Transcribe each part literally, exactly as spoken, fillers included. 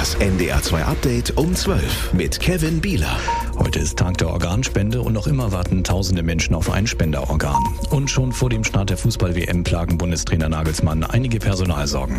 Das N D R zwei Update um zwölf mit Kevin Bieler. Heute ist Tag der Organspende und noch immer warten tausende Menschen auf ein Spenderorgan. Und schon vor dem Start der Fußball-W M plagen Bundestrainer Nagelsmann einige Personalsorgen.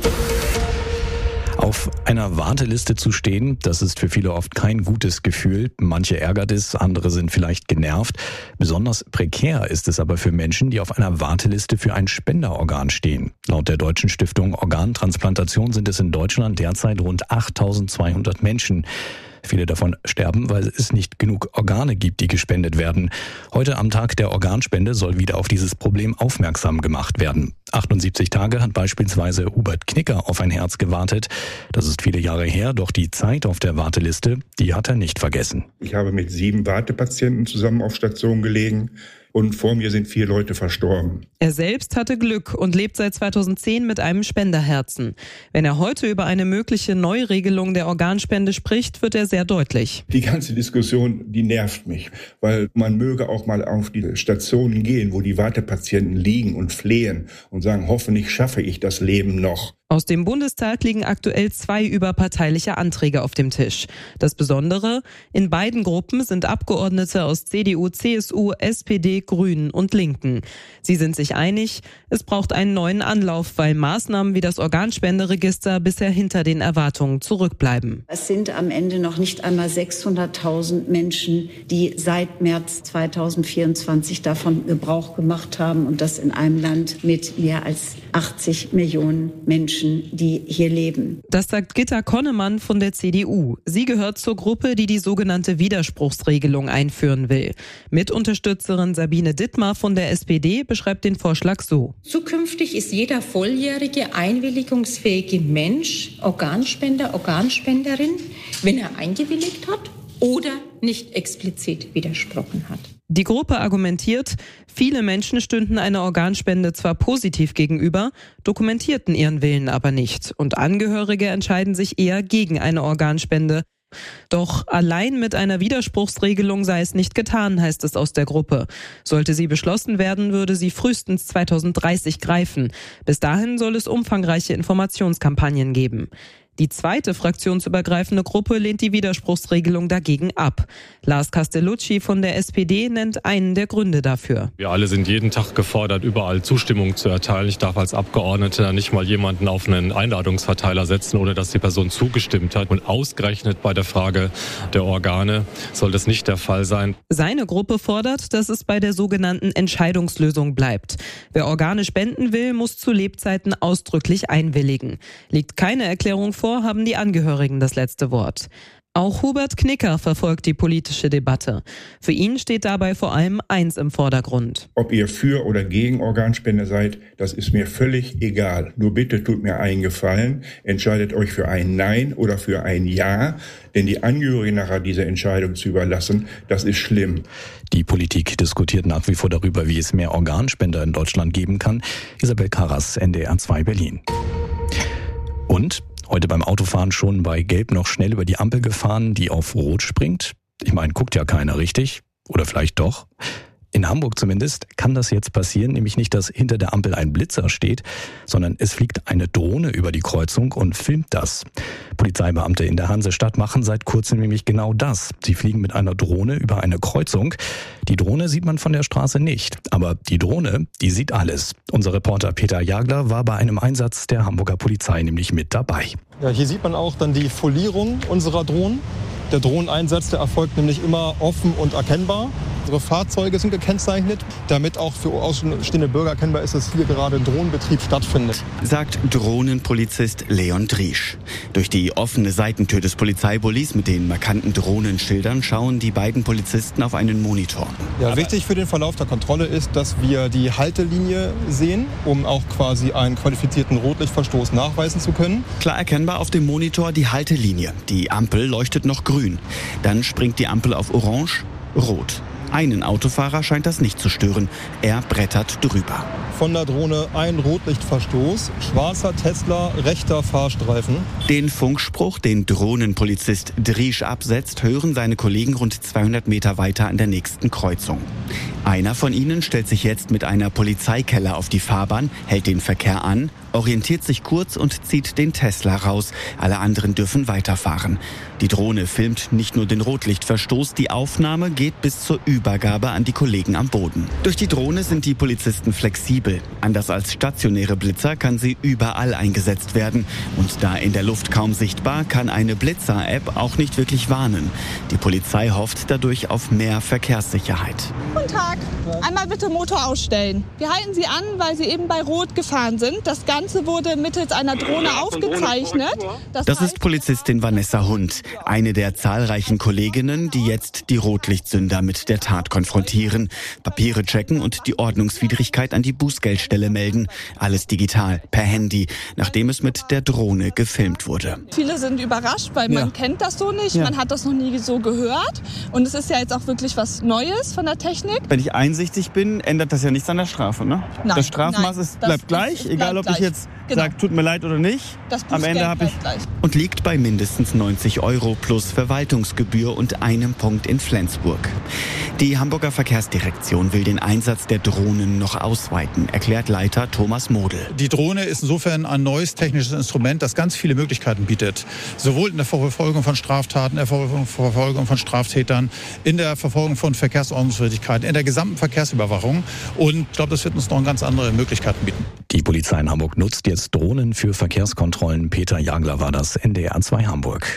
Auf einer Warteliste zu stehen, das ist für viele oft kein gutes Gefühl. Manche ärgert es, andere sind vielleicht genervt. Besonders prekär ist es aber für Menschen, die auf einer Warteliste für ein Spenderorgan stehen. Laut der Deutschen Stiftung Organtransplantation sind es in Deutschland derzeit rund achttausendzweihundert Menschen. Viele davon sterben, weil es nicht genug Organe gibt, die gespendet werden. Heute am Tag der Organspende soll wieder auf dieses Problem aufmerksam gemacht werden. achtundsiebzig Tage hat beispielsweise Hubert Knicker auf ein Herz gewartet. Das ist viele Jahre her, doch die Zeit auf der Warteliste, die hat er nicht vergessen. Ich habe mit sieben Wartepatienten zusammen auf Station gelegen. Und vor mir sind vier Leute verstorben. Er selbst hatte Glück und lebt seit zweitausendzehn mit einem Spenderherzen. Wenn er heute über eine mögliche Neuregelung der Organspende spricht, wird er sehr deutlich. Die ganze Diskussion, die nervt mich, weil man möge auch mal auf die Stationen gehen, wo die Wartepatienten liegen und flehen und sagen, hoffentlich schaffe ich das Leben noch. Aus dem Bundestag liegen aktuell zwei überparteiliche Anträge auf dem Tisch. Das Besondere, in beiden Gruppen sind Abgeordnete aus C D U, C S U, S P D, Grünen und Linken. Sie sind sich einig, es braucht einen neuen Anlauf, weil Maßnahmen wie das Organspenderegister bisher hinter den Erwartungen zurückbleiben. Es sind am Ende noch nicht einmal sechshunderttausend Menschen, die seit März zweitausendvierundzwanzig davon Gebrauch gemacht haben, und das in einem Land mit mehr als achtzig Millionen Menschen, die hier leben. Das sagt Gitta Konnemann von der C D U. Sie gehört zur Gruppe, die die sogenannte Widerspruchsregelung einführen will. Mitunterstützerin Sabine Dittmar von der S P D beschreibt den Vorschlag so. Zukünftig ist jeder volljährige, einwilligungsfähige Mensch Organspender, Organspenderin, wenn er eingewilligt hat oder nicht explizit widersprochen hat. Die Gruppe argumentiert, viele Menschen stünden einer Organspende zwar positiv gegenüber, dokumentierten ihren Willen aber nicht, und Angehörige entscheiden sich eher gegen eine Organspende. Doch allein mit einer Widerspruchsregelung sei es nicht getan, heißt es aus der Gruppe. Sollte sie beschlossen werden, würde sie frühestens zweitausenddreißig greifen. Bis dahin soll es umfangreiche Informationskampagnen geben. Die zweite fraktionsübergreifende Gruppe lehnt die Widerspruchsregelung dagegen ab. Lars Castellucci von der S P D nennt einen der Gründe dafür. Wir alle sind jeden Tag gefordert, überall Zustimmung zu erteilen. Ich darf als Abgeordneter nicht mal jemanden auf einen Einladungsverteiler setzen, ohne dass die Person zugestimmt hat. Und ausgerechnet bei der Frage der Organe soll das nicht der Fall sein. Seine Gruppe fordert, dass es bei der sogenannten Entscheidungslösung bleibt. Wer Organe spenden will, muss zu Lebzeiten ausdrücklich einwilligen. Liegt keine Erklärung vor, haben die Angehörigen das letzte Wort. Auch Hubert Knicker verfolgt die politische Debatte. Für ihn steht dabei vor allem eins im Vordergrund. Ob ihr für oder gegen Organspende seid, das ist mir völlig egal. Nur bitte tut mir einen Gefallen, entscheidet euch für ein Nein oder für ein Ja, denn die Angehörigen nachher diese Entscheidung zu überlassen, das ist schlimm. Die Politik diskutiert nach wie vor darüber, wie es mehr Organspender in Deutschland geben kann. Isabel Karras, N D R zwei Berlin. Und heute beim Autofahren schon bei Gelb noch schnell über die Ampel gefahren, die auf Rot springt? Ich meine, guckt ja keiner richtig. Oder vielleicht doch? In Hamburg zumindest kann das jetzt passieren, nämlich nicht, dass hinter der Ampel ein Blitzer steht, sondern es fliegt eine Drohne über die Kreuzung und filmt das. Polizeibeamte in der Hansestadt machen seit kurzem nämlich genau das. Sie fliegen mit einer Drohne über eine Kreuzung. Die Drohne sieht man von der Straße nicht, aber die Drohne, die sieht alles. Unser Reporter Peter Jagler war bei einem Einsatz der Hamburger Polizei nämlich mit dabei. Ja, hier sieht man auch dann die Folierung unserer Drohnen. Der Drohneneinsatz, der erfolgt nämlich immer offen und erkennbar. Unsere Fahrzeuge sind gekennzeichnet, damit auch für außenstehende Bürger erkennbar ist, dass hier gerade ein Drohnenbetrieb stattfindet. Sagt Drohnenpolizist Leon Driesch. Durch die offene Seitentür des Polizeibullis mit den markanten Drohnenschildern schauen die beiden Polizisten auf einen Monitor. Ja, wichtig für den Verlauf der Kontrolle ist, dass wir die Haltelinie sehen, um auch quasi einen qualifizierten Rotlichtverstoß nachweisen zu können. Klar erkennbar auf dem Monitor die Haltelinie. Die Ampel leuchtet noch grün. Dann springt die Ampel auf orange, rot. Einen Autofahrer scheint das nicht zu stören. Er brettert drüber. von der Drohne ein Rotlichtverstoß. Schwarzer Tesla, rechter Fahrstreifen. Den Funkspruch, den Drohnenpolizist Driesch absetzt, hören seine Kollegen rund zweihundert Meter weiter an der nächsten Kreuzung. Einer von ihnen stellt sich jetzt mit einer Polizeikelle auf die Fahrbahn, hält den Verkehr an, orientiert sich kurz und zieht den Tesla raus. Alle anderen dürfen weiterfahren. Die Drohne filmt nicht nur den Rotlichtverstoß, die Aufnahme geht bis zur Übergabe an die Kollegen am Boden. Durch die Drohne sind die Polizisten flexibel. Anders als stationäre Blitzer kann sie überall eingesetzt werden. Und da in der Luft kaum sichtbar, kann eine Blitzer-App auch nicht wirklich warnen. Die Polizei hofft dadurch auf mehr Verkehrssicherheit. Guten Tag. Einmal bitte Motor ausstellen. Wir halten Sie an, weil Sie eben bei Rot gefahren sind. Das Ganze wurde mittels einer Drohne aufgezeichnet. Das, das ist Polizistin Vanessa Hund, eine der zahlreichen Kolleginnen, die jetzt die Rotlichtsünder mit der Tat konfrontieren, Papiere checken und die Ordnungswidrigkeit an die Bußgeldstelle melden. Alles digital, per Handy, nachdem es mit der Drohne gefilmt wurde. Viele sind überrascht, weil man ja. kennt das so nicht, ja. man hat das noch nie so gehört. Und es ist ja jetzt auch wirklich was Neues von der Technik. Wenn ich einsichtig bin, ändert das ja nichts an der Strafe, ne? Nein, das Strafmaß nein, ist, bleibt das gleich, ist, es egal bleibt ob gleich. ich jetzt genau. sage, tut mir leid oder nicht. Das Am Ende habe ich gleich. Und liegt bei mindestens neunzig Euro plus Verwaltungsgebühr und einem Punkt in Flensburg. Die Hamburger Verkehrsdirektion will den Einsatz der Drohnen noch ausweiten, erklärt Leiter Thomas Model. Die Drohne ist insofern ein neues technisches Instrument, das ganz viele Möglichkeiten bietet. Sowohl in der Verfolgung von Straftaten, in der Verfolgung von Straftätern, in der Verfolgung von Verkehrsordnungswidrigkeiten, in der gesamten Verkehrsüberwachung. Und ich glaube, das wird uns noch ganz andere Möglichkeiten bieten. Die Polizei in Hamburg nutzt jetzt Drohnen für Verkehrskontrollen. Peter Jagler war das, N D R zwei Hamburg.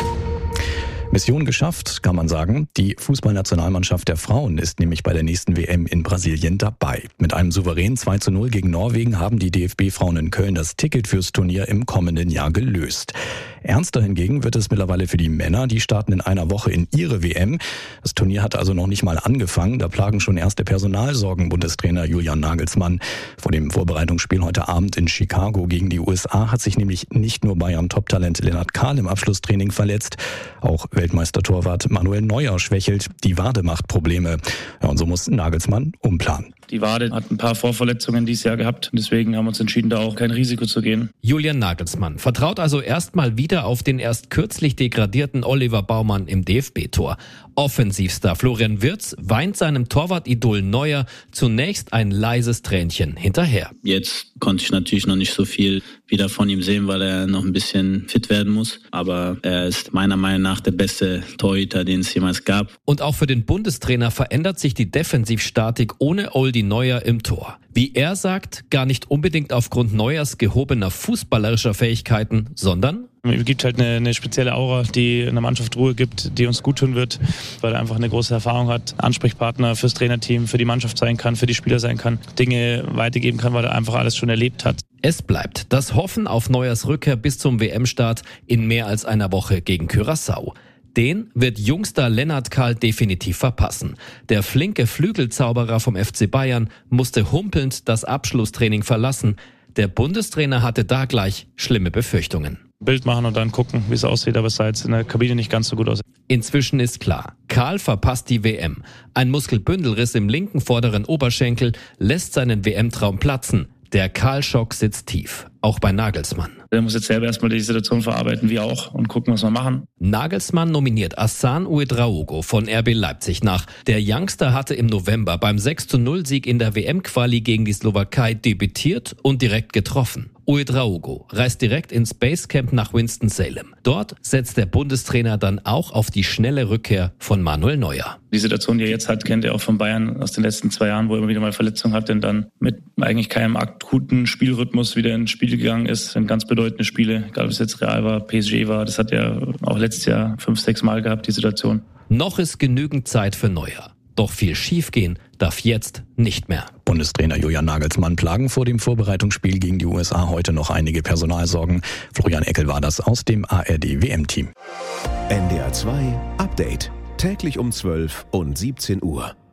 Mission geschafft, kann man sagen. Die Fußballnationalmannschaft der Frauen ist nämlich bei der nächsten W M in Brasilien dabei. Mit einem souveränen zwei zu null gegen Norwegen haben die D F B-Frauen in Köln das Ticket fürs Turnier im kommenden Jahr gelöst. Ernster hingegen wird es mittlerweile für die Männer. Die starten in einer Woche in ihre W M. Das Turnier hat also noch nicht mal angefangen. Da plagen schon erste Personalsorgen Bundestrainer Julian Nagelsmann. Vor dem Vorbereitungsspiel heute Abend in Chicago gegen die U S A hat sich nämlich nicht nur Bayern Top-Talent Lennart Kahl im Abschlusstraining verletzt. Auch Weltmeistertorwart Manuel Neuer schwächelt. Die Wade macht Probleme. Ja, und so muss Nagelsmann umplanen. Die Wade hat ein paar Vorverletzungen dieses Jahr gehabt. Deswegen haben wir uns entschieden, da auch kein Risiko zu gehen. Julian Nagelsmann vertraut also erstmal wieder auf den erst kürzlich degradierten Oliver Baumann im D F B-Tor. Offensivstar Florian Wirtz weint seinem Torwart-Idol Neuer zunächst ein leises Tränchen hinterher. Jetzt konnte ich natürlich noch nicht so viel wieder von ihm sehen, weil er noch ein bisschen fit werden muss. Aber er ist meiner Meinung nach der beste Torhüter, den es jemals gab. Und auch für den Bundestrainer verändert sich die Defensivstatik ohne Oldie Neuer im Tor. Wie er sagt, gar nicht unbedingt aufgrund Neuers gehobener fußballerischer Fähigkeiten, sondern Es gibt halt eine, eine spezielle Aura, die in der Mannschaft Ruhe gibt, die uns gut tun wird, weil er einfach eine große Erfahrung hat, Ansprechpartner fürs Trainerteam, für die Mannschaft sein kann, für die Spieler sein kann, Dinge weitergeben kann, weil er einfach alles schon erlebt hat. Es bleibt das Hoffen auf Neuers Rückkehr bis zum W M-Start in mehr als einer Woche gegen Curaçao. Den wird Jungstar Lennart Kahl definitiv verpassen. Der flinke Flügelzauberer vom F C Bayern musste humpelnd das Abschlusstraining verlassen. Der Bundestrainer hatte da gleich schlimme Befürchtungen. Bild machen und dann gucken, wie es aussieht, aber es sah jetzt in der Kabine nicht ganz so gut aus. Inzwischen ist klar, Kahl verpasst die W M. Ein Muskelbündelriss im linken vorderen Oberschenkel lässt seinen W M-Traum platzen. Der Kahl-Schock sitzt tief, auch bei Nagelsmann. Er muss jetzt selber erstmal die Situation verarbeiten, wir auch, und gucken, was wir machen. Nagelsmann nominiert Hassan Ouedraogo von R B Leipzig nach. Der Youngster hatte im November beim sechs zu null Sieg in der W M-Quali gegen die Slowakei debütiert und direkt getroffen. Ouedraogo reist direkt ins Basecamp nach Winston-Salem. Dort setzt der Bundestrainer dann auch auf die schnelle Rückkehr von Manuel Neuer. Die Situation, die er jetzt hat, kennt er auch von Bayern aus den letzten zwei Jahren, wo er immer wieder mal Verletzungen hatte und dann mit eigentlich keinem akuten Spielrhythmus wieder ins Spiel gegangen ist. In ganz bedeutende Spiele, egal ob es jetzt Real war, P S G war, das hat er auch letztes Jahr fünf, sechs Mal gehabt, die Situation. Noch ist genügend Zeit für Neuer. Doch viel schiefgehen darf jetzt nicht mehr. Bundestrainer Julian Nagelsmann plagen vor dem Vorbereitungsspiel gegen die U S A heute noch einige Personalsorgen. Florian Eckel war das aus dem A R D W M-Team. N D R zwei Update. Täglich um zwölf und siebzehn Uhr.